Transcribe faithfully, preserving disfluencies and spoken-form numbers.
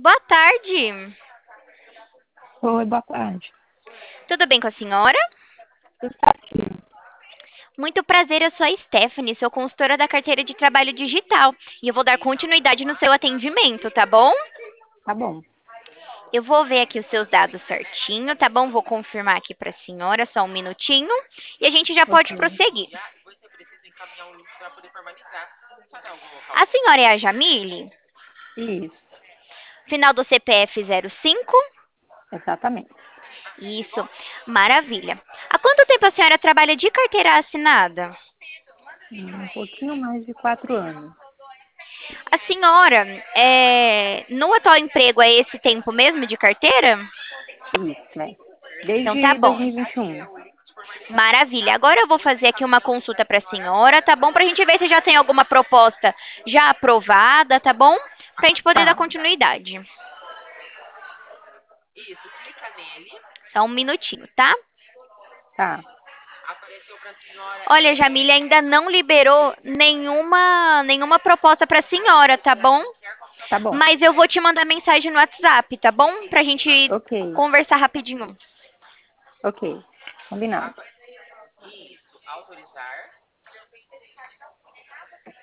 Boa tarde. Oi, boa tarde. Tudo bem com a senhora? Tudo certinho. Muito prazer, eu sou a Stephanie, sou consultora da carteira de trabalho digital e eu vou dar continuidade no seu atendimento, tá bom? Tá bom. Eu vou ver aqui os seus dados certinho, tá bom? Vou confirmar aqui para a senhora, só um minutinho, e a gente já Ok. pode prosseguir. A senhora é a Jamile? Isso, Final do C P F zero cinco? exatamente. Isso, maravilha. Há quanto tempo a senhora trabalha de carteira assinada? Um pouquinho mais de quatro anos. A senhora, é, no atual emprego, é esse tempo mesmo de carteira? Isso, é. Então tá Desde bom. dois mil e vinte e um. Maravilha. Agora eu vou fazer aqui uma consulta para a senhora, tá bom? Para a gente ver se já tem alguma proposta já aprovada, tá bom? Para a gente poder dar Tá, continuidade. Só um minutinho, tá? tá, Olha, Jamília ainda não liberou nenhuma nenhuma proposta para a senhora, tá bom? tá bom. Mas eu vou te mandar mensagem no WhatsApp, tá bom? Pra gente Ok, conversar rapidinho. ok. Combinado.